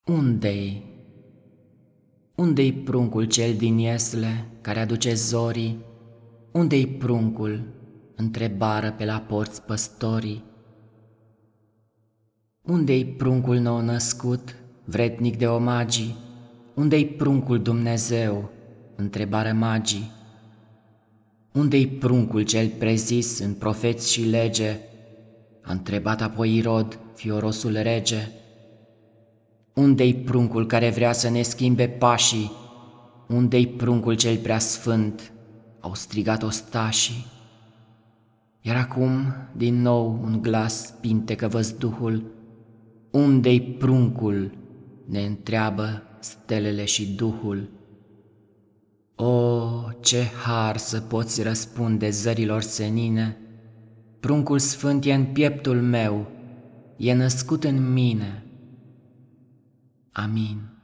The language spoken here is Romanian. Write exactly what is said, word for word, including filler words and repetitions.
Unde-i? Unde-i pruncul cel din Iesle care aduce zorii? Unde-i pruncul? Întrebară pe la porți păstorii. Unde-i pruncul nou născut, vrednic de omagii? Unde-i pruncul Dumnezeu? Întrebară magii. Unde-i pruncul cel prezis în profeți și lege? A întrebat apoi Irod, fiorosul rege. Unde-i pruncul care vrea să ne schimbe pașii? Unde-i pruncul cel prea sfânt? Au strigat ostașii. Iar acum, din nou, un glas pintecă văzduhul. Unde-i pruncul? Ne întreabă stelele și Duhul. O, ce har să poți răspunde zărilor senine! Pruncul sfânt e în pieptul meu, e născut în mine. Amin.